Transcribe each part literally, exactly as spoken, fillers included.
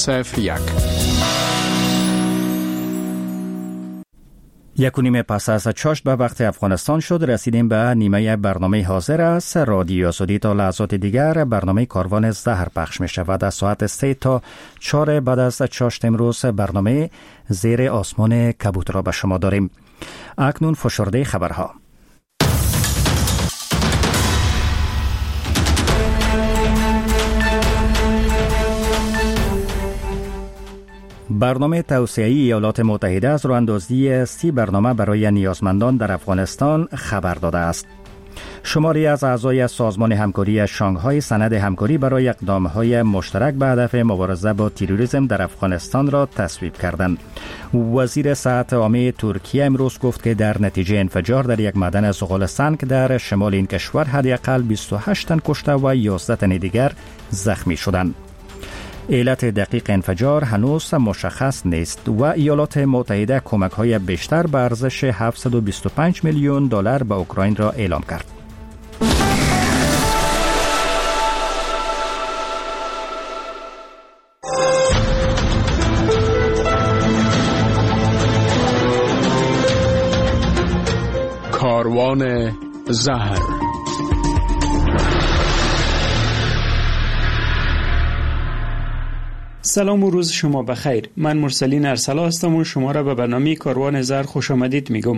صفر یک. یک و نیم پس از چاشت به وقت افغانستان شد. رسیدیم به نیمه برنامه حاضر است. رادیو آزادی تا لحظات دیگر برنامه کاروان زهر پخش می شود. از ساعت سه تا چهار بعد از چاشت امروز برنامه زیر آسمان کبوتر را به شما داریم. اکنون فشرده خبرها. برنامه توسعه‌ای ایالات متحده از راه‌اندازی سی برنامه برای نیازمندان در افغانستان خبر داده است. شماری از اعضای سازمان همکاری شانگهای سند همکاری برای اقدام‌های مشترک به هدف مبارزه با تروریسم در افغانستان را تصویب کردند. وزیر صحت عامه ترکیه امروز گفت که در نتیجه انفجار در یک معدن زغال سنگ در شمال این کشور حداقل بیست و هشت تن کشته و یازده تن دیگر زخمی شدند. علت دقیق انفجار هنوز مشخص نیست و ایالات متحده کمک‌های بیشتر به ارزش هفتصد و بیست و پنج میلیون دلار به اوکراین را اعلام کرد. کاروان زهر. سلام و روز شما بخیر. من مرسلین ارسلا هستم و شما را به برنامه کاروان زهر خوش آمدید میگم.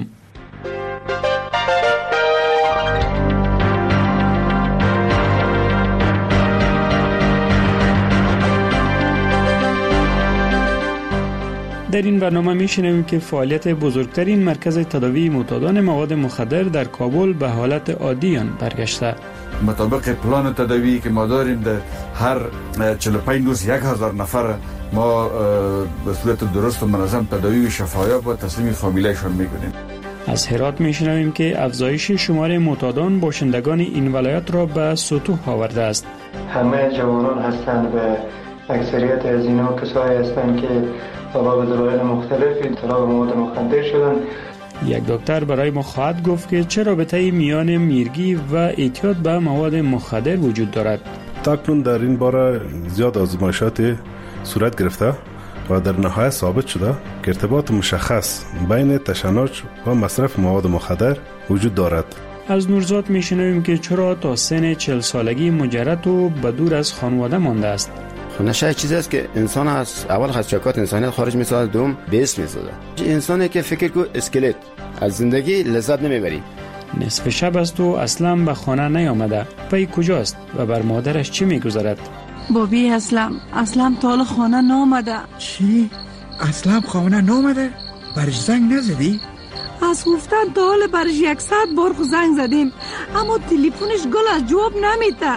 در این برنامه میشنویم که فعالیت بزرگترین مرکز تداوی معتادان مواد مخدر در کابل به حالت عادی آن برگشته. مطابق پلان تداوی که ما داریم در هر چهل و پنج روز یک هزار نفر ما به صورت درست و منظم تداوی و شفایاب و تسلیم فامیلشان میکنیم. از هرات میشنویم که افزایش شمار معتادان باشندگان این ولایت را به سطوح آورده است. همه جوانان هستند و اکثریت از اینا کسایی هستند که طبق دلایل مختلفی اطلاع به مواد مخدر شدند. یک دکتر برای ما خواهد گفت که چه رابطه‌ای میان میرگی و اعتیاد به مواد مخدر وجود دارد. تاکنون در این باره زیاد آزمایشات صورت گرفته و در نهایت ثابت شده که ارتباط مشخص بین تشنج و مصرف مواد مخدر وجود دارد. از نورزاد میشنویم که چرا تا سن چهل سالگی مجرد و بدور از خانواده مانده است. نشه چیزی است که انسان از اول خدشکات انسانیت خارج می‌سازد، دوم بیس می‌سازد. انسانی که فکر کو اسکلت از زندگی لذت نمیبری. نصف شب است و اصلا به خانه نیامده. پای کجاست و بر مادرش چی میگذارد؟ بابی اسلام اسلام تا حالا خانه نامده. چی؟ اسلام خانه نامده؟ برش زنگ نزدی؟ از گفتن تا حالا برش یکصد بار زنگ زدیم اما تلفنش گل از جواب نمیده.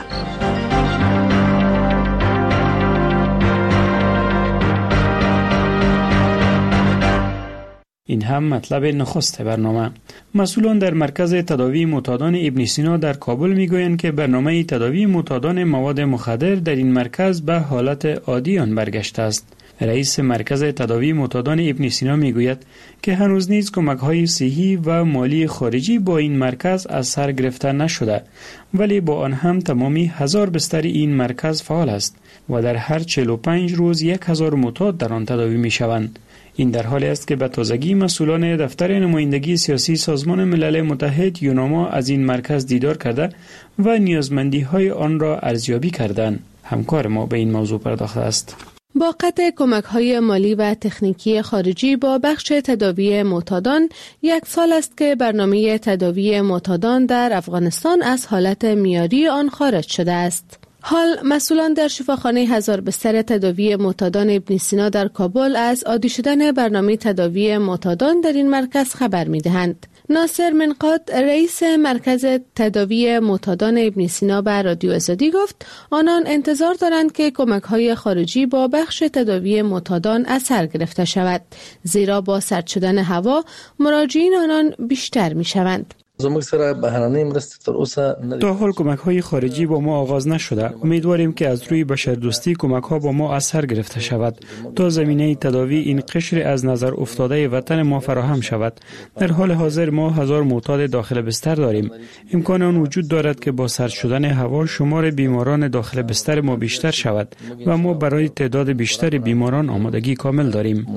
این هم مطلب نخست برنامه. مسئولان در مرکز تداوی معتادان ابن سینا در کابل میگویند که برنامه تداوی معتادان مواد مخدر در این مرکز به حالت عادی آن برگشته است. رئیس مرکز تداوی معتادان ابن سینا میگوید که هنوز نیز کمک‌های صحی و مالی خارجی با این مرکز از سر گرفته نشده، ولی با آن هم تمامی هزار بستر این مرکز فعال است و در هر چهل و پنج روز یک هزار معتاد در آن تداوی میشوند. این در حالی است که به تازگی مسئولان دفتر نمایندگی سیاسی سازمان ملل متحد یوناما از این مرکز دیدار کرده و نیازمندی‌های آن را ارزیابی کردند. همکار ما به این موضوع پرداخته است. با قطع کمک‌های مالی و تکنیکی خارجی با بخش تداوی معتادان یک سال است که برنامه تداوی معتادان در افغانستان از حالت معیاری آن خارج شده است. حال مسئولان در شفاخانه هزار بستر تداوی معتادان ابن سینا در کابل از عادی شدن برنامه تداوی معتادان در این مرکز خبر می‌دهند. ناصر منقاد رئیس مرکز تداوی معتادان ابن سینا به رادیو آزادی گفت آنان انتظار دارند که کمک‌های خارجی با بخش تداوی معتادان اثر گرفته شود، زیرا با سرد شدن هوا مراجعین آنان بیشتر می‌شوند. زموږ سره بهرانه مرستې تر اوسه نه. تا حال کمک های خارجی با ما آغاز نشده. امیدواریم که از روی بشردوستی کمک ها با ما اثر گرفته شود تا زمینه تداوی این قشر از نظر افتاده وطن ما فراهم شود. در حال حاضر ما هزار معتاد داخل بستر داریم. امکان آن وجود دارد که با سرد شدن هوا شمار بیماران داخل بستر ما بیشتر شود و ما برای تعداد بیشتر بیماران آمادگی کامل داریم.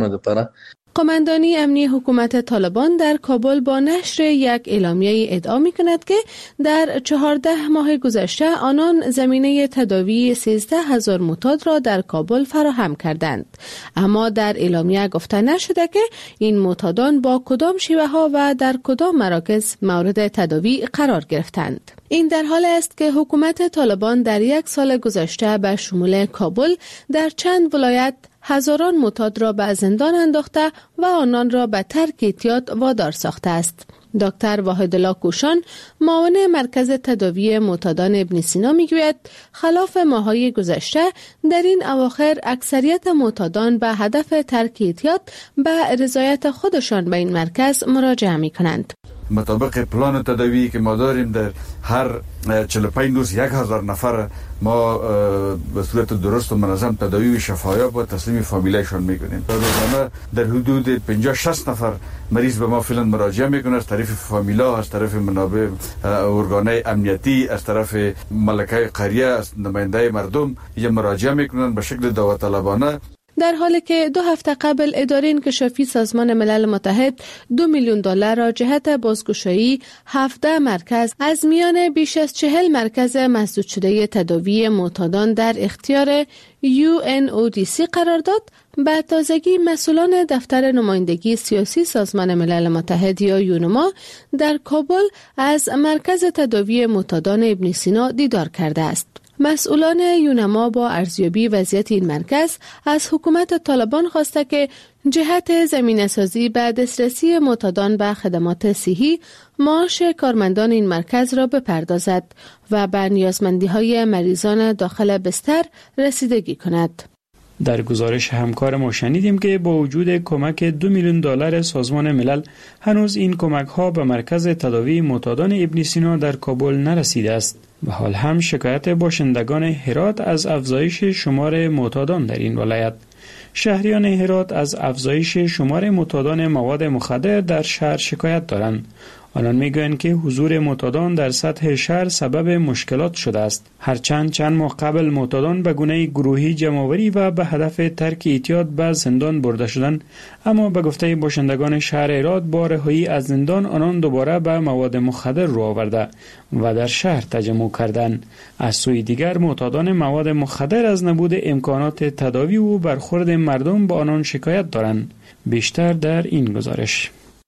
قماندانی امنی حکومت طالبان در کابل با نشر یک اعلامیه ادعا می‌کند که در چهارده ماه گذشته آنان زمینه تداوی سیزده هزار معتاد را در کابل فراهم کردند. اما در اعلامیه گفته نشده که این معتادان با کدام شیوه ها و در کدام مراکز مورد تداوی قرار گرفتند. این در حال است که حکومت طالبان در یک سال گذشته به شمول کابل در چند ولایت هزاران معتاد را به زندان انداخته و آنان را به ترک اعتیاد وادار ساخته است. دکتر واحدالله کوشان، معاون مرکز تداوی معتادان ابن سینا میگوید خلاف ماه‌های گذشته در این اواخر اکثریت معتادان به هدف ترک اعتیاد به رضایت خودشان به این مرکز مراجعه می‌کنند. مطابق پلان تداوی که ما داریم در هر چهل و پنج روز یک هزار نفر ما به صورت درست و منظم تداوی و شفایاب و تسلیم فامیلایشان میکنیم. روزانه در حدود پنجاه شصت نفر مریض به ما فعلا مراجعه میکنه از طرف فامیلا، از طرف منابع ارگانهای امنیتی، از طرف ملکه قریه، از نماینده مردم یا مراجعه میکنن به شکل داوطلبانه. در حالی که دو هفته قبل اداره انکشافی سازمان ملل متحد دو میلیون دلار را جهت بازگشایی هفده مرکز از میان بیش از چهل مرکز مسدود شده تداوی معتادان در اختیار یو ان او دی سی قرار داد، به تازگی مسئولان دفتر نمایندگی سیاسی سازمان ملل متحد یا یونما در کابل از مرکز تداوی معتادان ابن سینا دیدار کرده است. مسئولان یونما با ارزیابی وضعیت این مرکز از حکومت طالبان خواسته که جهت زمینه‌سازی به دسترسی معتادان به خدمات صحی معاش کارمندان این مرکز را بپردازد و به نیازمندی‌های مریضان داخل بستر رسیدگی کند. در گزارش همکار ما شنیدیم که با وجود کمک دو میلیون دلار سازمان ملل هنوز این کمک ها به مرکز تداوی معتادان ابن سینا در کابل نرسیده است. و حال هم شکایت باشندگان هرات از افزایش شمار معتادان در این ولایت. شهریان هرات از افزایش شمار معتادان مواد مخدر در شهر شکایت دارند. آنان میگویند که حضور معتادان در سطح شهر سبب مشکلات شده است. هرچند چند ماه قبل معتادان به گونه گروهی جمع‌آوری و به هدف ترک اعتیاد به زندان برده شدند، اما به گفته باشندگان شهر هرات با رهایی از زندان آنان دوباره به مواد مخدر رو آورده و در شهر تجمع کردند. از سوی دیگر معتادان مواد مخدر از نبود امکانات تداوی و برخورد مردم با آنان شکایت دارند. بیشتر در این گزارش.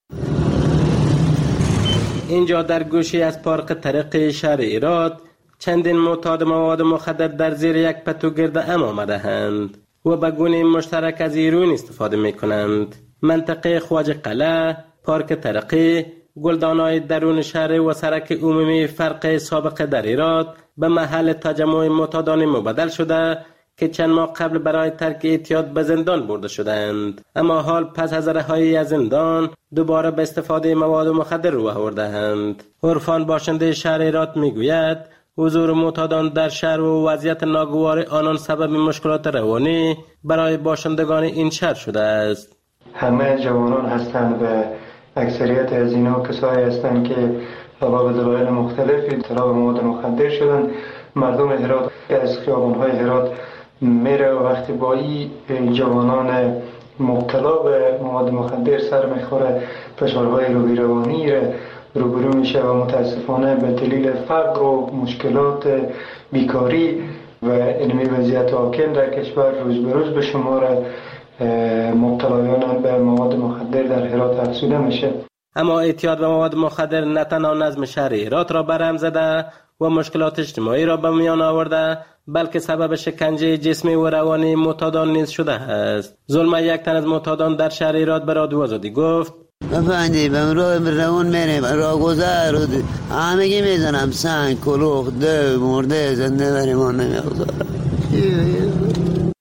اینجا در گوشه از پارک طریق شهر هرات چندین معتاد مواد مخدر در زیر یک پتو گرد ام آمده هند و به گونه مشترک از هیروئین استفاده می کنند. منطقه خواجه قلعه، پارک طریقی، گلدانهای درون شهر و سرک عمومی فرق سابق در هرات به محل تجمع معتادان مبدل شده که چند ماه قبل برای ترک اعتیاد به زندان برده شدند، اما حال پس از رهایی از زندان دوباره به استفاده مواد مخدر رو آورده‌اند. عرفان باشنده شهر هرات میگوید حضور معتادان در شهر و وضعیت ناگوار آنان سبب مشکلات روانی برای باشندگان این شهر شده است. همه جوانان هستند و اکثریت از اینا کسایی هستند که به دلایل مختلفی اطلاع به مواد مخدر شدن. مردم هرات از خیابان‌های هرات میره و وقتی با این جوانان مبتلا به مواد مخدر سر میخوره فشارهای روحی روانی روبرو میشه و متاسفانه به دلیل فقر و مشکلات بیکاری و علمی وضعیت حاکم در کشور روز به روز به شمار مبتلایان به مواد مخدر در هرات افزوده میشه. اما اعتیاد به مواد مخدر نه تنها نظم شهر هرات را برهم زده و مشکلات اجتماعی را به میان آورده، بلکه سبب شکنجه جسمی و روانی معتادان نیز شده است. ظلم یک تن از معتادان در شهر هرات به رادیو آزادی گفت: بفندی به راه روان میریم راه گذر همگی میزنم سنگ کلوخ ده مرده زنده بریمان نمیگذارم.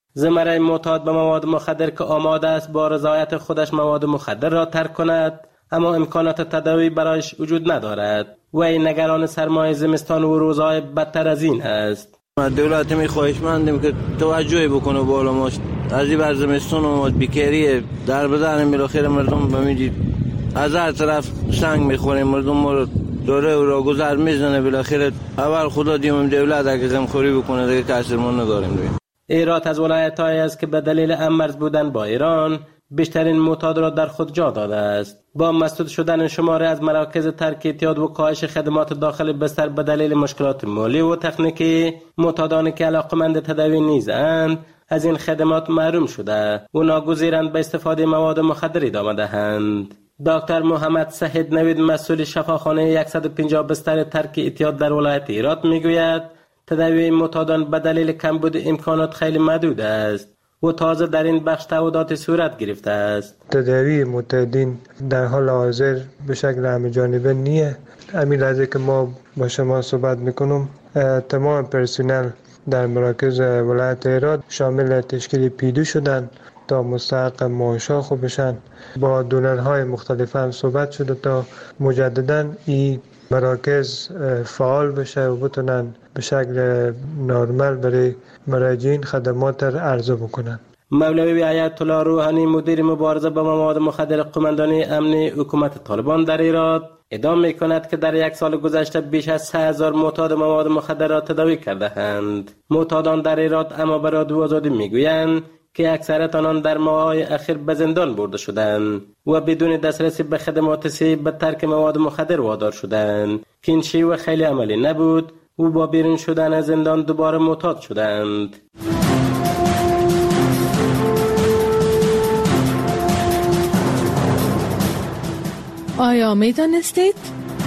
زمره معتاد به مواد مخدر که آماده است با رضایت خودش مواد مخدر را ترک کند، اما امکانات تداوی برایش وجود ندارد و این نگران سرمای زمستان و روزهای بدتر از این است. دولت می خواهشمندیم که توجه بکنه بالا ما از این بر زمستان و بیکاری در بدن بالاخره مردم بمیدید از هر طرف سنگ میخوریم، مردم ما رو دوره و را گذر میزنه. بالاخره اول خدا دیم دولت اگه غمخوری بکنه دیگه کسر ما نداریم. هرات از ولایت‌هایی است که به دلیل هم‌مرز بودن با ایران بیشترین معتاد را در خود جا داده است. با مسدود شدن شماره از مراکز ترک اعتیاد و کاهش خدمات داخل بستر به دلیل مشکلات مالی و تکنیکی، معتادانی که علاقمند تداوی نیزند از این خدمات محروم شده و ناگزیرند به استفاده مواد مخدر ادامه دهند. دکتر محمد سهید نوید مسئول شفاخانه صد و پنجاه بستر ترک اعتیاد در ولایت هرات میگوید تداوی معتادان به دلیل کمبود امکانات خیلی محدود است و تازه در این بخش تعهدات صورت گرفته است. تداوی معتادین در حال حاضر به شکل همه جانبه نیه. همین لحظه که ما با شما صحبت میکنم تمام پرسنل در مراکز ولایت هرات شامل تشکیل پیدو شدن تا مستحق معاشا خوب بشن. با دونرهای مختلف هم صحبت شده تا مجددا این مراکز فعال بشه و بتونن به شکل نرمال برای مراجعین خدمات را عرضه بکنن. مولوی آیت الله روحانی مدیر مبارزه با مواد مخدر قماندانی امنی حکومت طالبان در هرات ادعا می‌کند که در یک سال گذشته بیش از سه هزار معتاد مواد مخدر را تداوی کرده اند. معتادان در هرات اما به رادیو آزادی میگویند که اکثریت آنان در ماه‌های اخیر به زندان برده شدند و بدون دسترسی به خدمات صحی به ترک مواد مخدر وادار شدند که این شیوه خیلی عملی نبود و با بیرون شدن از زندان دوباره معتاد شدند. آیا می‌دانستید؟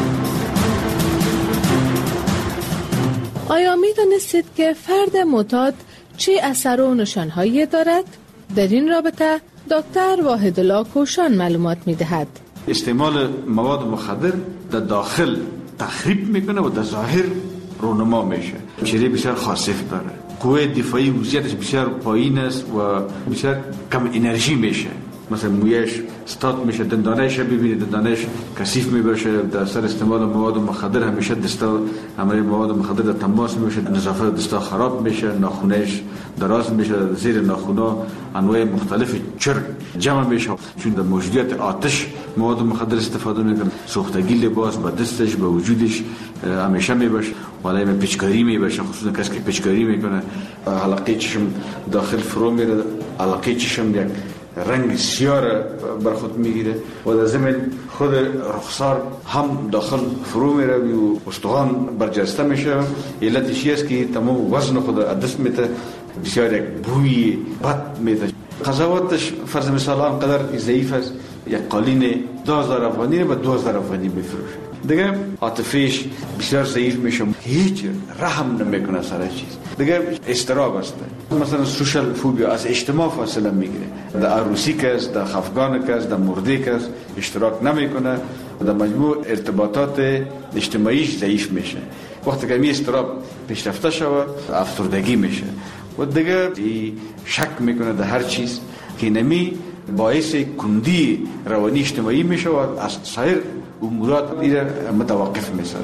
آیا می‌دانستید که فرد معتاد چه اثر و نشانهایی دارد؟ در این رابطه دکتر واحدالله کوشان معلومات می‌دهد. استعمال مواد مخدر در داخل تخریب میکنه و در ظاهر رونما میشه. چهره بسیار خاصف داره. قوه دفاعی وضعیتش بسیار پایین است و بسیار کم انرژی میشه. مثلا مویش استاد میشه، دندانش ببینید دندانش کثیف میبشه. در اثر استعمال مواد مخدر همیشه دستا عملی مواد مخدر در تماس میشه، نظافت دستا خراب میشه، ناخونش دراز میشه، زیر ناخونا انواع مختلف چرک جمع میشه چون در موجودیت آتش مواد مخدر استفاده میکنه. سوختگی لباس با دستش با وجودش همیشه میبشه، ولی می پیچکاری میبشه، خصوصا کسی که پیچکاری میکنه حلقه چشم داخل فرو میره، حلقه چشم یک رنگ سیاه بر خود میگیره و در ضمن خود رخسار هم داخل فرو میره و استخوان برجسته میشه. علتش این است که تمام وزن خود دست میده، بسیار یک بوی بد میده. قضاوتش فرض مثال آنقدر ضعیف است، یک قالین دو هزار افغانی به دو هزار افغانی میفروشه. دیگه عاطفیش بسیار ضعیف میشه، هیچ رحم نمیکنه سر چیز. دیگه استراب است. مثلا سوشال فوبیا، از اجتماع فاصله میگیره. در عروسی کس، در خفگان کس، در مرده کس اشتراک نمیکنه، در مجموع ارتباطات اجتماعیش ضعیف میشه. وقتی که می استراب پیشرفته شود افسردگی میشه و دیگه شک میکنه در هر چیز که نمی باعث کندی روانی اجتماعی میشه و از سایر امورات ایره متوقف میسازه.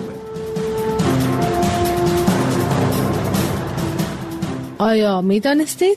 آیا میدانستید؟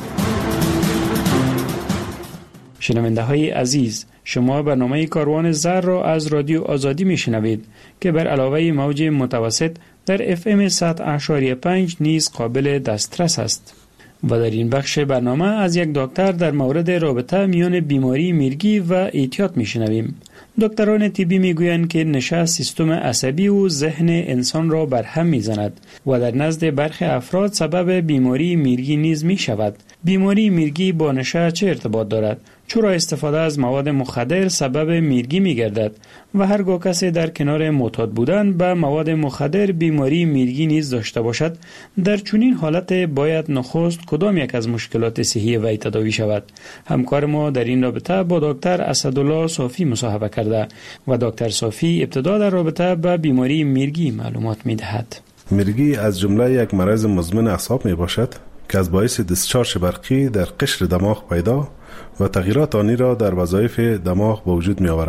شنونده های عزیز، شما برنامه کاروان زر را از رادیو آزادی میشنوید که بر علاوه موج متوسط در اف ام صد و پنج نیز قابل دسترس است. و در این بخش برنامه از یک دکتر در مورد رابطه میان بیماری میرگی و اعتیاد میشنویم. دکتران طبی میگویند که نشه سیستم عصبی و ذهن انسان را بر هم میزند و در نزد برخی افراد سبب بیماری میرگی نیز می شود. بیماری میرگی با نشه چه ارتباط دارد؟ چرا استفاده از مواد مخدر سبب میرگی می گردد؟ و هرگاه کسی در کنار معتاد بودن به مواد مخدر بیماری میرگی نیز داشته باشد، در چنین حالت باید نخست کدام یک از مشکلات صحی وی تداوی شود؟ همکار ما در این رابطه با دکتر اسدالله صافی مصاحبه کرده و دکتر صافی ابتدا در رابطه با بیماری میرگی معلومات می دهد. میرگی از جمله یک مرض مزمن اعصاب می باشد که از باعث دیسچارژ برقی در قشر دماغ پیدا و تغییرات آنی را در وظایف دماغ به وجود می آورد.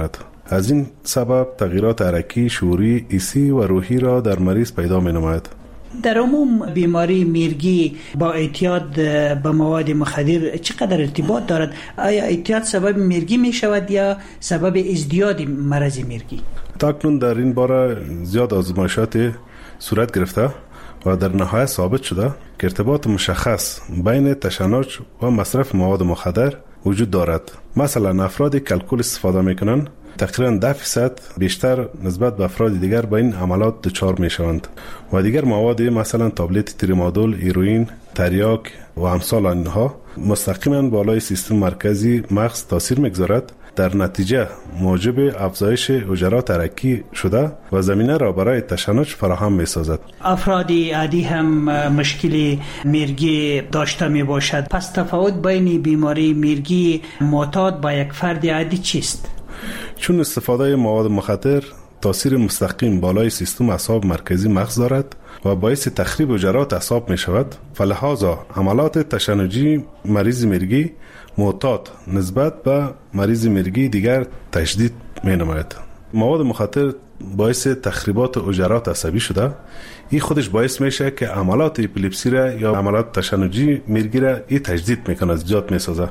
از این سبب تغییرات حرکی، شعوری، حسی و روحی را در مریض پیدا می نماید. در عموم بیماری میرگی با اعتیاد به مواد مخدر چقدر ارتباط دارد؟ آیا اعتیاد سبب میرگی می شود یا سبب ازدیاد مرض میرگی؟ تاکنون در این باره زیاد آزمایشات صورت گرفته و در نهایت ثابت شده که ارتباط مشخص بین تشنج و مصرف مواد مخدر وجود دارد. مثلا افرادی که الکل استفاده میکنند تقریبا ده فیصد بیشتر نسبت به افراد دیگر به این عملات دچار میشوند و دیگر مواد مثلا تابلت تریمادول، هیروئین، تریاک و امثال آنها مستقیما بالای سیستم مرکزی مغز تاثیر میگذارد، در نتیجه موجب افزایش حجرات حرکی شده و زمینه را برای تشنج فراهم می سازد. افرادی عادی هم مشکل میرگی داشته می باشد. پس تفاوت بین بیماری میرگی معتاد با یک فرد عادی چیست؟ چون استفاده مواد مخدر تاثیر مستقیم بالای سیستم اعصاب مرکزی مغز دارد و باعث تخریب حجرات اعصاب می شود، فلهذا عملات تشنجی مریض میرگی معتاد نسبت به مریض میرگی دیگر تشدید می نماید. مواد مخدر باعث تخریبات حجرات عصبی شده، این خودش باعث میشه که عملات اپیلپسی را یا عملات تشنجی میرگی را این تجدید میکنه، زیاد میسازه.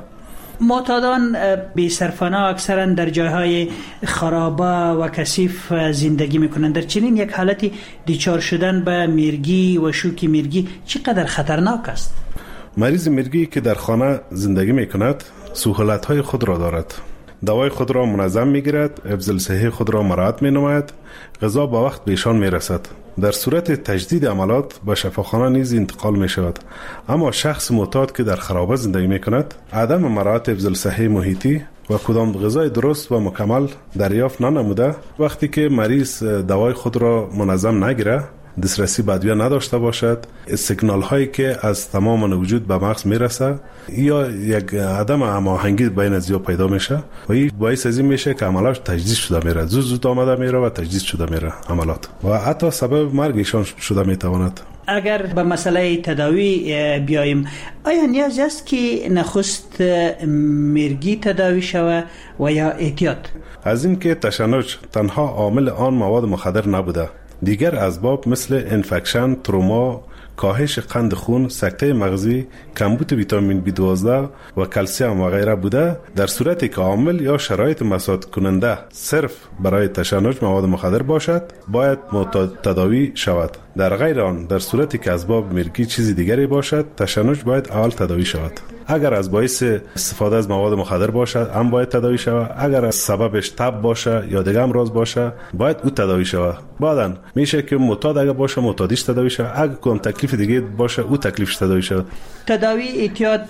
معتادان بی سرپناه اکثرا در جایهای خرابه و کثیف زندگی میکنند. در چنین یک حالتی دچار شدن به میرگی و شوک میرگی چقدر خطرناک است؟ مریض میرگی که در خانه زندگی میکند سهولت‌های خود را دارد. دوای خود را منظم میگیرد، حفظ الصحه خود را مراعات مینماید، غذا با وقت بهشان میرسد. در صورت تجدید عملات به شفاخانه نیز انتقال می شود. اما شخص معتاد که در خرابه زندگی می کند عدم مراعات حفظ الصحه محیطی و کدام غذای درست و مکمل دریافت ننموده، وقتی که مریض دوای خود را منظم نگیره، دسترسی به ادویه نداشته باشد، سیگنال هایی که از تمام وجود به مغز میرسه یا یک عدم هماهنگی بین ازیا پیدا میشه و این باعث از این میشه که عملات تجدید شده میره، زود زود آمده میره و تجدید شده میره عملات و حتی سبب مرگشان شده میتواند. اگر به مسئله تداوی بیاییم، آیا نیاز است که نخست میرگی تداوی شود و یا اعتیاد؟ از این که تشنج تنها عامل آن مواد مخدر نبوده، دیگر اسباب مثل انفکشن، تروما، کاهش قند خون، سکته مغزی، کمبود ویتامین بی دوازده و کلسیم و غیره بوده. در صورتی که عامل یا شرایط مساعد کننده صرف برای تشنج مواد مخدر باشد، باید معتاد تداوی شود. در غیر آن، در صورتی که اسباب میرگی چیزی دیگری باشد، تشنج باید اول تداوی شود. اگر از باعث استفاده از مواد مخدر باشد، هم باید تداوی شود. اگر از سببش تب باشه یا دیگه امراض باشه، باید او تداوی شود. بعداً میشه که معتاد اگر باشه معتادیش تداوی شود، اگر کدام تکلیف دیگه باشه او تکلیفش تداوی شود. تداوی اعتیاد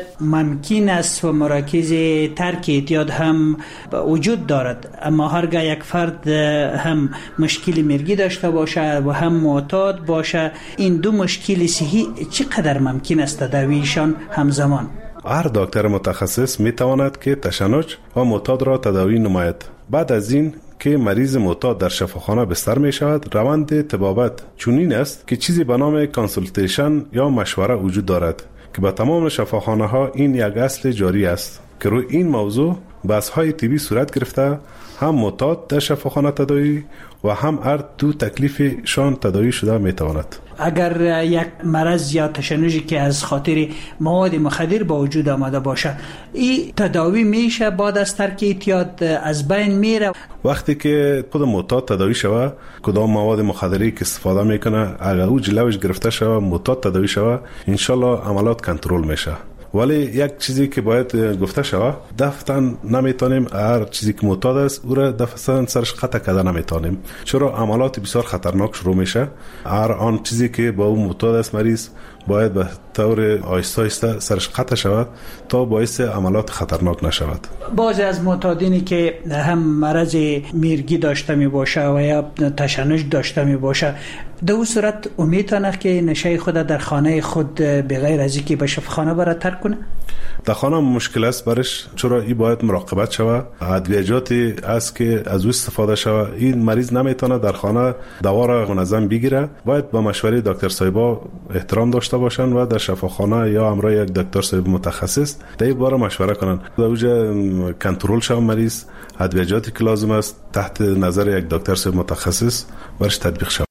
ممکن است و مراکز ترک اعتیاد هم وجود دارد، اما هرگاه یک فرد هم مشکل میرگی داشته باشه و هم معتاد باشه، این دو مشکل صحی چقدر ممکن است تداویشان همزمان؟ هر دکتر متخصص میتواند که تشنج و معتاد را تداوی نماید. بعد از این که مریض معتاد در شفاخانه بستر می شود، روند طبابت چنین است که چیزی به نام کانسولتیشن یا مشوره وجود دارد که به تمام شفاخانه ها این یک اصل جاری است که روی این موضوع بحث های طبی صورت گرفته، هم معتاد در شفاخانه تداوی و هم هر دو تکلیفشان تداوی شده می تواند. اگر یک مرض یا تشنجی که از خاطر مواد مخدر با وجود آمده باشه، این تداوی میشه بعد از ترک اعتیاد از بین میره؟ وقتی که خود معتاد تداوی شوه، کدام مواد مخدری که استفاده میکنه اگر او جلوش گرفته شوه، معتاد تداوی شوه، انشالله عملات کنترل میشه. ولی یک چیزی که باید گفته شوه، دفتن نمیتونیم هر چیزی که معتاد است او را دفتن سرش قطع کرده نمیتونیم، چرا عملات بسیار خطرناک شروع میشه. هر آن چیزی که با اون معتاد است مریض باید به طور آهسته آهسته سرش قطع شود تا باعث عملات خطرناک نشود. بعضی از معتادینی که هم مرض میرگی داشته می باشه و یا تشنج داشته می باشه، در اون صورت امید تانه که نشه خود در خانه خود بغیر از اینکه به شفاخانه برای ترک کنه؟ در خانه مشکل است برش، چرا این باید مراقبت شود. ادویجاتی است که از او استفاده شود. این مریض نمیتونه در خانه دوا را منظم بگیره، باید با مشوره دکتر صاحبا احترام داشته باشند و در شفاخانه یا همراه یک دکتر صاحب متخصص در این باره مشوره کنند. در اوجه کنترل شود مریض، ادویجاتی که لازم است تحت نظر یک دکتر صاحب متخصص برش تطبیق شود.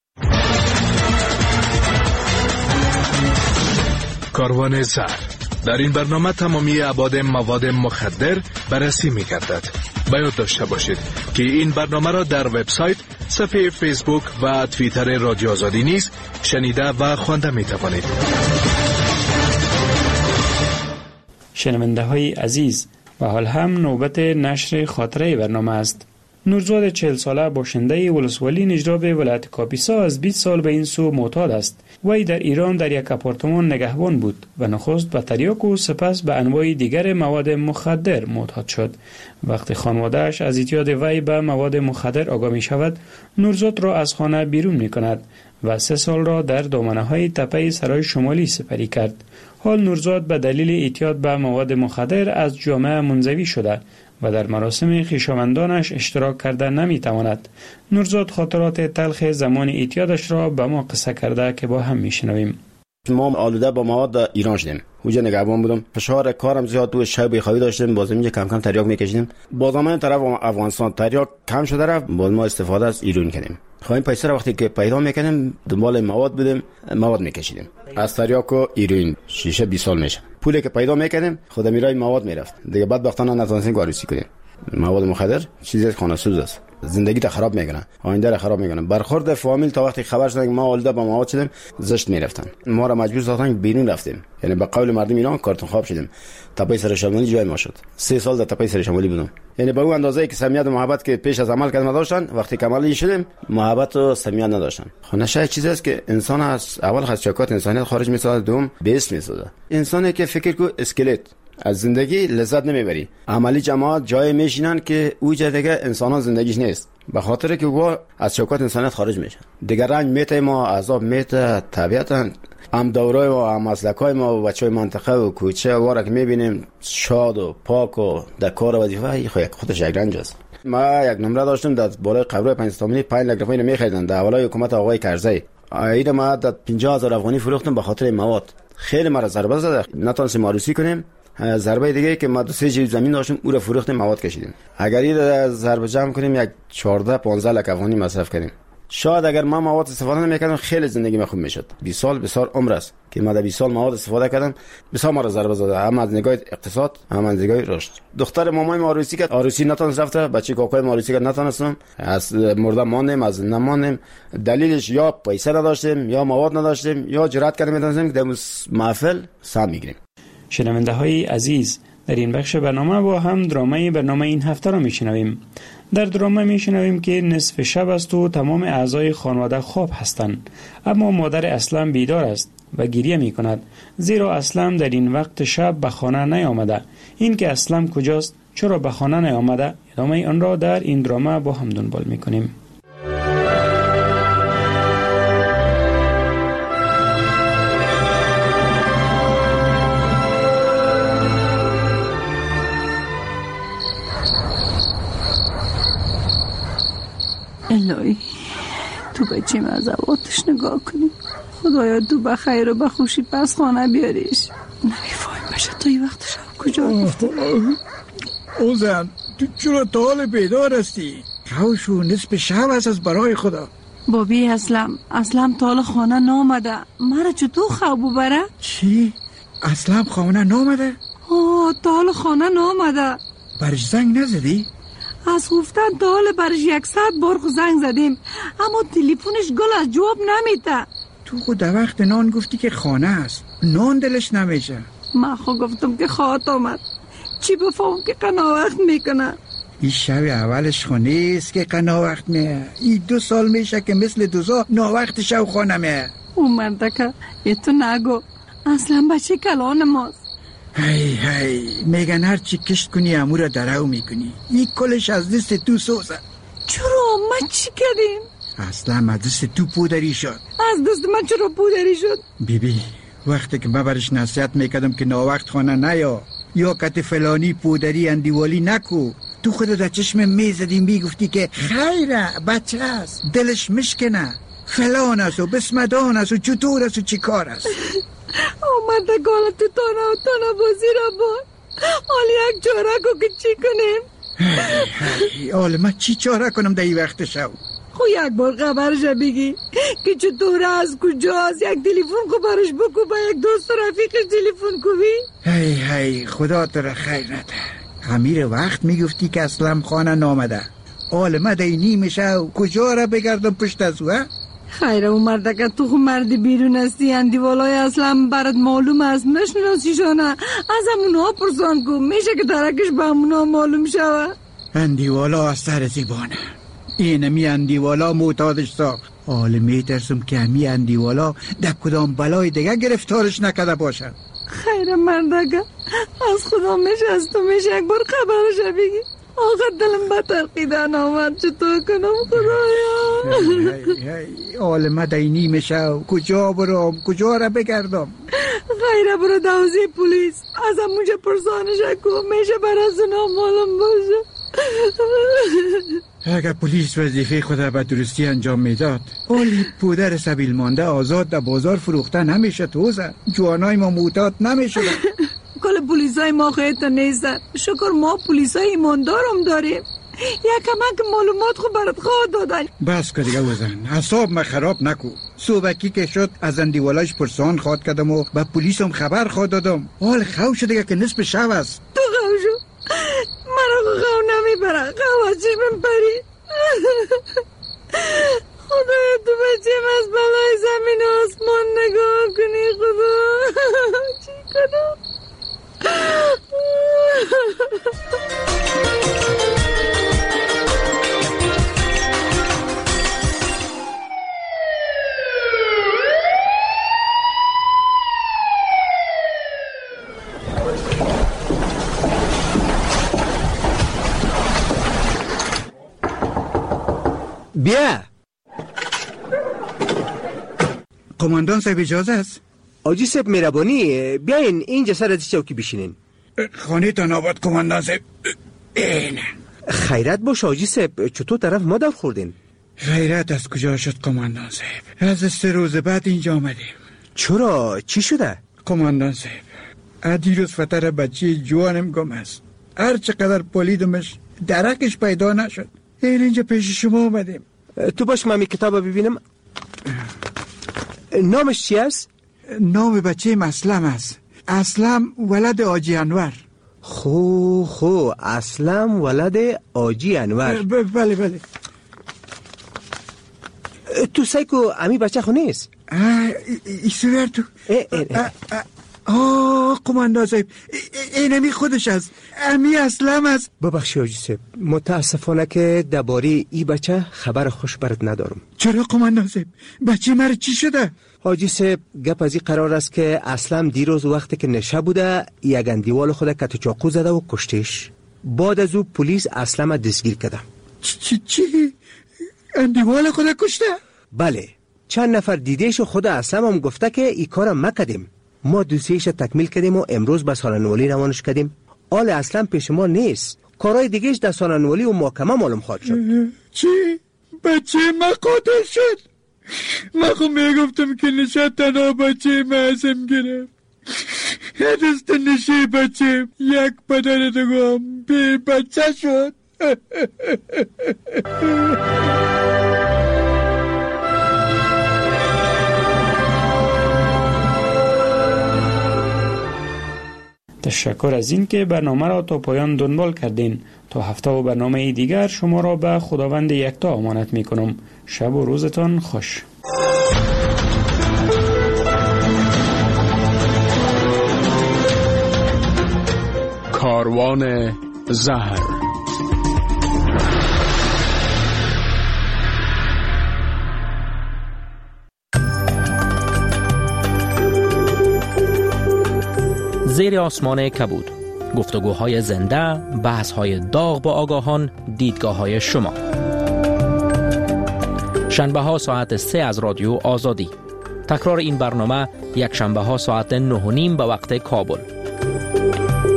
کاروان زهر. در این برنامه تمامی ابعاد مواد مخدر بررسی می‌گردد. باید داشته باشید که این برنامه را در وبسایت، صفحه فیسبوک و توییتر رادیو آزادی نیز شنیده و خوانده می‌توانید. شنونده های عزیز، و حال هم نوبت نشر خاطره برنامه است. نورزاد چهل ساله باشنده ولسوالی نجراب ولایت کاپیسا از بیست سال به این سو معتاد است. وی در ایران در یک آپارتمان نگهبان بود و نخست به تریاک و سپس به انواع دیگر مواد مخدر معتاد شد. وقتی خانواده‌اش از اعتیاد وی به مواد مخدر آگاه می شود، نورزاد را از خانه بیرون می کند و سه سال را در دامنه های تپه سرای شمالی سپری کرد. حال نورزاد به دلیل اعتیاد به مواد مخدر از جامعه منزوی شده و در مراسم خویشاوندانش اشتراک کرده نمی تواند. نورزاد خاطرات تلخ زمان اعتیادش را به ما قصه کرده که با هم می شنویم. ما آلوده با مواد ایران شدیم. اونجا نگهبان بودم. فشار کارم زیاد بود، شب بیخوابی داشتیم، باز اینجا کم کم تریاک میکشیدیم. باز من طرف افغانستان تریاک کم شده رفت، باز ما استفاده از ایران کردیم. خواهیم پیسه وقتی که پیدا میکنیم دنبال مواد بودیم، مواد میکشیدیم. از تریاک و ایران شیشه بیست سال میشه. پولی که پیدا میکنیم خود میرای مواد میرفت. دیگه بعد وقتانا نتونستیم گاریسی کنیم. مواد مخدر چیزی خانه سوز است. زندگی تا خراب میکنن، آینده را خراب میکنن. برخورد فامیل تا وقتی خبر شدن ما آلوده با مواد شدیم زشت میرفتن. ما را مجبور ساختن بیرون رفتیم. یعنی به قول مردم ایران کارتون خواب شدیم. تپه سر شمالی جای ما شد. سه سال در تپه سر شمالی بودم. یعنی به اون اندازه‌ای که صمیمیت و محبت که پیش از عمل کردن نداشتن، وقتی کمالی شدیم محبت و صمیمیت نداشتن. خب نشه چیزی است که انسان از اول خاصیت انسانیت خارج میسازه، دوم به اسم میسازه. انسانی که فکر کو اسکلت از زندگی لذت نمیبری. عملی جماعت جای میشینن که او جای دیگه انسانان زندگیش نیست، به خاطر که او از شوکات انسانیت خارج میشن. دیگه رنج میته ما، عذاب میته، طبیعتا هم دورای ما، هم مسلکای ما و بچهای منطقه و کوچه واره که میبینیم شاد و پاک و در کار و وظیفه خود خودش یک رنج است. ما یک نمره داشتم در بالای قبرای پنجستانی پنج لک روپیه میخریدن در اولای حکومت آقای کرزی. ایده ما در پنجاه هزار افغانی فروختم به خاطر مواد. خیلی مرا ضربه زد، نتونستیم عروسی کنیم. ضربه دیگه که ما دو سه جیب زمین داشتیم او رو فروختیم مواد کشیدیم. اگر این ضربه جمع کنیم یک چهارده پانزده لک افغانی مصرف کنیم. شاید اگر ما مواد استفاده نمیکردم خیلی زندگی من خوب میشد. بیست سال بسیار عمر است که ما در بیست سال مواد استفاده کردم، بسیار ما رو ضربه زده، هم از نگاه اقتصاد هم از نگاه رشد. دختر مامای ما عروسی کرد، عروسی نتونست رفته، بچه کاکای ما عروسی کرد نتونستم، از مرده ماندیم، از نماندیم. دلیلش یا پیسه نداشتیم یا مواد نداشتیم یا جرأت کردیم میتونستیم که در محفل سهم بگیریم. شنونده های عزیز، در این بخش برنامه با هم درامه برنامه این هفته را میشنویم. در درامه میشنویم که نصف شب است و تمام اعضای خانواده خواب هستند، اما مادر اسلم بیدار است و گریه می کند، زیرا اسلم در این وقت شب به خانه نیامده. این که اسلم کجاست، چرا به خانه نیامده، ادامه آن را در این درامه با هم دنبال میکنیم. الهی تو بچه من از عواتش نگاه کنی، خدایا تو بخیر و بخوشی پس خانه بیاریش. نمیفایم بشه تا این وقت شب کجا گفته. او زن تو چرا تا حال بیدار هستی؟ روشو نصف شب هست از برای خدا. بابی اسلم اسلم تا حال خانه نامده، مرا چطور خواب ببره؟ چی؟ اسلم خانه نامده؟ آه تا حال خانه نامده. برش زنگ نزدی؟ از گفتن تا حال برش یکصد بار زنگ زدیم اما تلفنش گل از جواب نمیده. تو خود در وقت نان گفتی که خانه است، نان دلش نمیشه. من خود گفتم که خواهد آمد، چی بفهم که قناوقت میکنه. این شب اولش خانه است که قناوقت میه، این دو سال میشه که مثل دوزا ناوقت شب خانه میه. او مردکه یه تو نگو، اصلا بچه کلان ماست. هی هی میگن هر چی کشت کنی امو را درو میکنی، این کلش از دست تو سوزه. چرا ما چی کردیم؟ اصلا از دست تو پودری شد. از دست من چرا پودری شد؟ بیبی وقتی که من برش نصیحت میکردم که ناوقت خانه نیا، یا کت فلانی پودری اندیوالی نکو. تو خود در چشم میزدی میگفتی که خیره بچه است، دلش مشکنه، فلان است و بسمدان است و چطور است و چی کار است. آمده گالا تو تانا و تانا بازی را بار. حالی یک چاره کو که چی کنیم؟ حالا من چی چاره کنم در این وقت شو؟ خو یک بار خبرش بگی که چطور از کجاست، یک تلفن کو برش بکو، با یک دوست و رفیقش تلفن کو بی. هی هی خدا تو را خیر نده. امیر وقت میگفتی که اسلم خانه نامده. حالا من در این نیمه شو کجا را بگردم پشت از او؟ خیره او مرده که تو خو مردی بیرون هستی، اندیوالای اصلا برات معلوم است، نشناسیشانه، از همونا پرسان کن، میشه که درکش به همونا معلوم شوه. اندیوالا از سر زیبانه، اینمی اندیوالا معتادش ساخت. حالا میترسم که همی اندیوالا در کدام بلای دیگه گرفتارش نکده باشد. خیره مرده که از خدا میشه از تو میشه یک بار خبرش بگی. آخر دلم به ترقیدن آمد، چطور کنم خدایا؟ حال ما دینی میشه، کجا برام، کجا را بگردم؟ خیره برو دوزی پولیس، از همونجا پرسانش کن، میشه برای اونا معلوم باشه. اگر پلیس وظیفه خود به درستی انجام میداد، اولی پودر سبیل مانده آزاد در بازار فروخته نمیشه. توزه جوانای ما معتاد نمیشه. کل پلیسای ما خیلی نیستن، شکر ما پلیسای ایماندارم داریم. یک کمک معلومات خود برات خواه دادن. بس که دیگه وزن، حساب ما خراب نکو. صوبکی که شد از اندیوالاش پرسان خواد کردم و به پلیسم خبر خواد دادم. حال خو شد دیگه که نصف شب است. تو خو شو، من خو خو نمیبره، خو از چشمم پری. خدای تو بچیم از بلای زمین و آسمان نگاه کنی خدا. چی کنم؟ بیا. قماندان صاحب اجازه است؟ آجی صاحب مهربانی بیاین اینجا سر از چوکی بشینین. خانه تا ناباد قماندان صاحب. اینه خیرت باش آجی صاحب، چطور طرف ما در خوردین؟ خیرت از کجا شد قماندان صاحب؟ از سه روز بعد اینجا آمدیم. چرا؟ چی شده؟ قماندان صاحب دیروز فتر بچه جوانم گم است. هر چقدر پلیدمش درکش پیدا نشد. این اینجا پیش شما آمدیم. تو باش من می کتاب ببینم. نامش چی است؟ نام بچه اسلم است. اسلم ولد آجی انور. خو خو اسلم ولد آجی انور. بله بله. تو سایکو امی بچه خو نیست؟ ایسو ور تو. آه قماندان صاحب اینمی خودش است، امی اسلم است. ببخشی آجی صاحب، متاسفانه که درباره ای بچه خبر خوش برات ندارم. چرا قماندان صاحب؟ بچه مر چی شده؟ حاجی صاحب گپ از این قرار است که اسلم دیروز وقتی که نشه بوده یک اندیوال خود کت چاقو زده و کشتش. بعد از او پلیس اسلم دستگیر کرده. چی چی؟ اندیوال خود کشته؟ بله، چند نفر دیدهش و خود اسلم هم گفته که این کارم مکدیم. ما دوسیش تکمیل کردیم و امروز به سالنوالی روانش کردیم. آل اسلم پیش ما نیست، کارهای دیگهش در سالنوالی و محکمه معلوم خواهد شد. چی؟ بچه ما قاتل شد؟ من خود میگفتم که نشه تنها بچه معصم گرفت. دست نشه بچه یک پدر دگم بی بچه شد. تشکر از این که برنامه را تا پایان دنبال کردین. تا هفته و برنامه دیگر شما را به خداوند یکتا امانت می کنم. شب و روزتان خوش. کاروان زهر. زیر آسمان کبود، گفتگوهای زنده، بحث‌های داغ با آگاهان، دیدگاه‌های شما. شنبه ها ساعت سه از رادیو آزادی. تکرار این برنامه یک شنبه ها ساعت نه و نیم به وقت کابل.